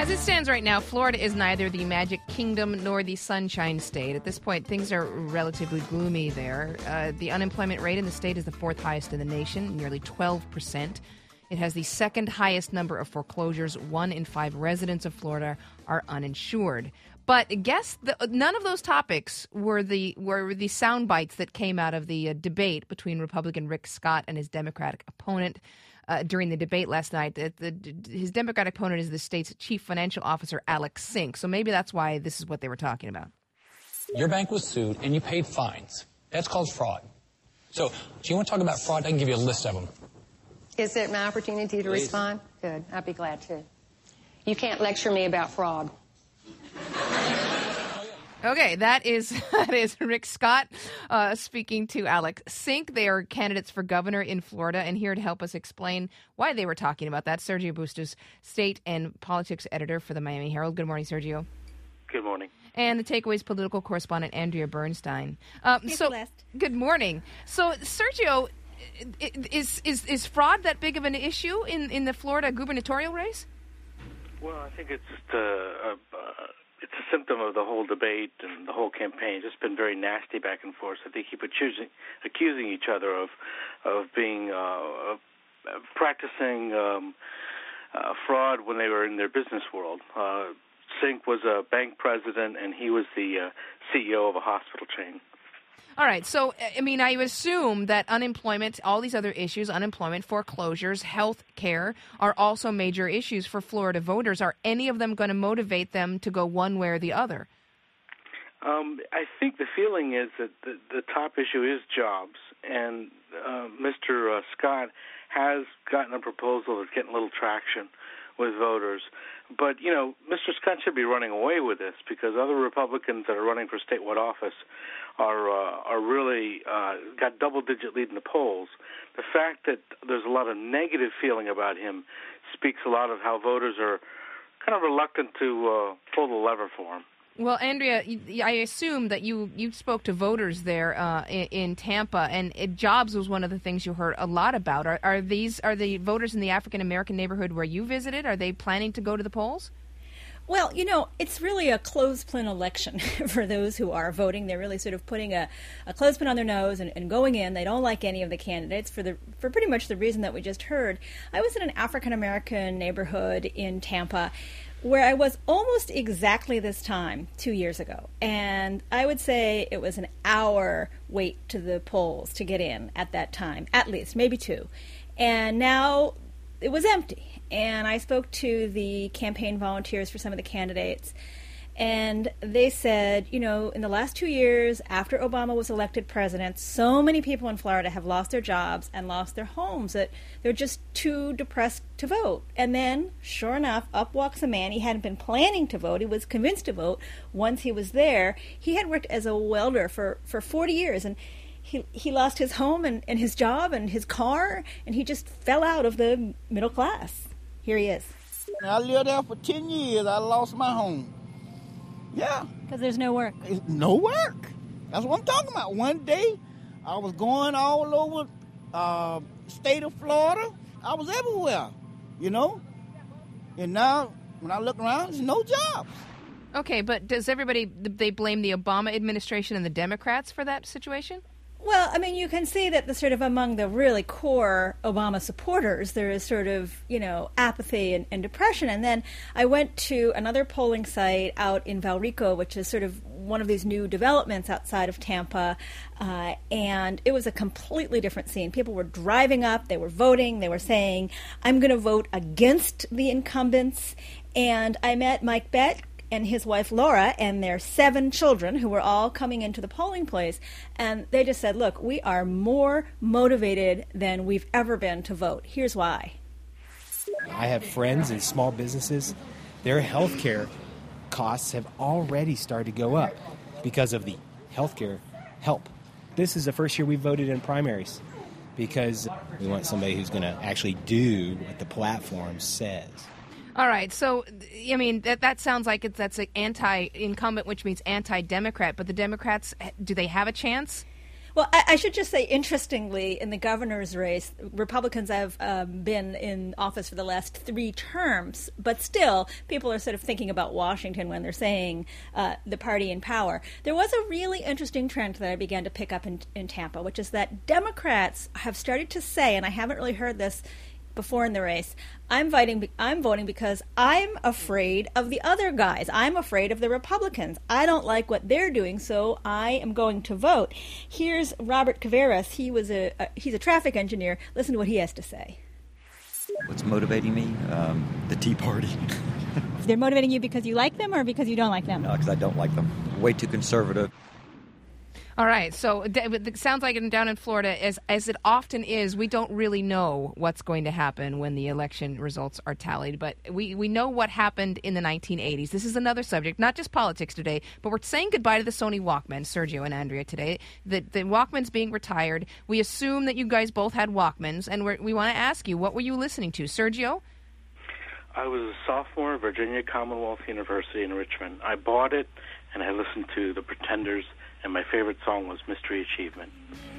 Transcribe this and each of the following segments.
As it stands right now, Florida is neither the Magic Kingdom nor the Sunshine State. At this point, things are relatively gloomy there. The unemployment rate in the state is the fourth highest in the nation, nearly 12%. It has the second highest number of foreclosures. 1 in 5 residents of Florida are uninsured. But guess none of those topics were the sound bites that came out of the debate between Republican Rick Scott and his Democratic opponent. During the debate last night, his Democratic opponent is the state's chief financial officer, Alex Sink. So maybe that's why this is what they were talking about. Your bank was sued and you paid fines. That's called fraud. So do you want to talk about fraud? I can give you a list of them. Is it my opportunity to respond? Good. I'd be glad to. You can't lecture me about fraud. Okay, that is Rick Scott speaking to Alex Sink. They are candidates for governor in Florida, and here to help us explain why they were talking about that, Sergio Bustos, state and politics editor for the Miami Herald. Good morning, Sergio. Good morning. And the Takeaways political correspondent, Andrea Bernstein. Good morning. So, Sergio, is fraud that big of an issue in the Florida gubernatorial race? Well, I think it's a symptom of the whole debate and the whole campaign. It's just been very nasty back and forth. I think they keep accusing each other of being practicing fraud when they were in their business world. Sink was a bank president, and he was the CEO of a hospital chain. All right. So, I mean, I assume that unemployment, all these other issues, unemployment, foreclosures, health care, are also major issues for Florida voters. Are any of them going to motivate them to go one way or the other? I think the feeling is that the top issue is jobs, and Mr. Scott has gotten a proposal that's getting a little traction with voters. But, you know, Mr. Scott should be running away with this because other Republicans that are running for statewide office are really got double-digit lead in the polls. The fact that there's a lot of negative feeling about him speaks a lot of how voters are kind of reluctant to pull the lever for him. Well, Andrea, I assume that you spoke to voters there in Tampa, and jobs was one of the things you heard a lot about. Are the voters in the African-American neighborhood where you visited, are they planning to go to the polls? Well, you know, it's really a clothespin election for those who are voting. They're really sort of putting a clothespin on their nose and going in. They don't like any of the candidates for pretty much the reason that we just heard. I was in an African-American neighborhood in Tampa where I was almost exactly this time 2 years ago. And I would say it was an hour wait to the polls to get in at that time, at least, maybe 2. And now it was empty. And I spoke to the campaign volunteers for some of the candidates, and they said, you know, in the last 2 years after Obama was elected president, so many people in Florida have lost their jobs and lost their homes that they're just too depressed to vote. And then, sure enough, up walks a man. He hadn't been planning to vote. He was convinced to vote once he was there. He had worked as a welder for 40 years, and he lost his home and his job and his car, and he just fell out of the middle class. Here he is. I lived there for 10 years. I lost my home. Yeah. Because there's no work. No work. That's what I'm talking about. One day, I was going all over state of Florida. I was everywhere, you know. And now, when I look around, there's no jobs. Okay, but does they blame the Obama administration and the Democrats for that situation? Well, I mean, you can see that among the really core Obama supporters, there is sort of, you know, apathy and depression. And then I went to another polling site out in Valrico, which is sort of one of these new developments outside of Tampa, and it was a completely different scene. People were driving up, they were voting, they were saying, I'm going to vote against the incumbents. And I met Mike Beck and his wife Laura and their 7 children who were all coming into the polling place, and they just said, look, we are more motivated than we've ever been to vote. Here's why. I have friends in small businesses. Their health care costs have already started to go up because of the health care help. This is the first year we voted in primaries because we want somebody who's going to actually do what the platform says. All right. So, I mean, that sounds like that's an anti-incumbent, which means anti-Democrat. But the Democrats, do they have a chance? Well, I should just say, interestingly, in the governor's race, Republicans have been in office for the last 3 terms, but still, people are sort of thinking about Washington when they're saying the party in power. There was a really interesting trend that I began to pick up in Tampa, which is that Democrats have started to say, and I haven't really heard this before in the race, I'm voting because I'm afraid of the other guys. I'm afraid of the Republicans. I don't like what they're doing, so I am going to vote. Here's Robert Caveras. He's a traffic engineer. Listen to what he has to say. What's motivating me? The Tea Party. They're motivating you because you like them or because you don't like them? No, because I don't like them. Way too conservative. All right, so it sounds like down in Florida, as it often is, we don't really know what's going to happen when the election results are tallied, but we know what happened in the 1980s. This is another subject, not just politics today, but we're saying goodbye to the Sony Walkman, Sergio and Andrea, today. The Walkman's being retired. We assume that you guys both had Walkmans, and we want to ask you, what were you listening to? Sergio? I was a sophomore at Virginia Commonwealth University in Richmond. I bought it, and I listened to The Pretenders, and my favorite song was Mystery Achievement.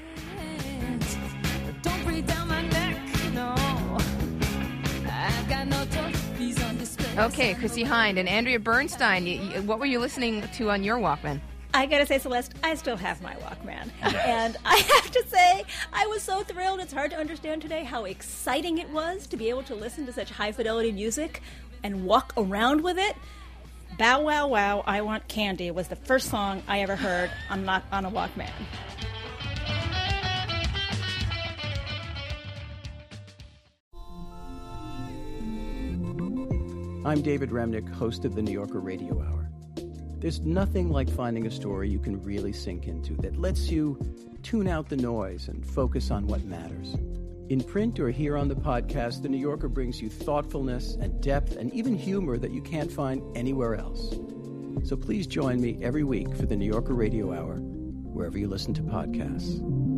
Don't breathe down my neck, no. I've got no trophies on display. Okay, Chrissy Hind and Andrea Bernstein, what were you listening to on your Walkman? I gotta say, Celeste, I still have my Walkman. And I have to say, I was so thrilled. It's hard to understand today how exciting it was to be able to listen to such high-fidelity music and walk around with it. Bow Wow Wow, I Want Candy was the first song I ever heard on a Walkman. I'm David Remnick, host of the New Yorker Radio Hour. There's nothing like finding a story you can really sink into that lets you tune out the noise and focus on what matters. In print or here on the podcast, The New Yorker brings you thoughtfulness and depth and even humor that you can't find anywhere else. So please join me every week for The New Yorker Radio Hour, wherever you listen to podcasts.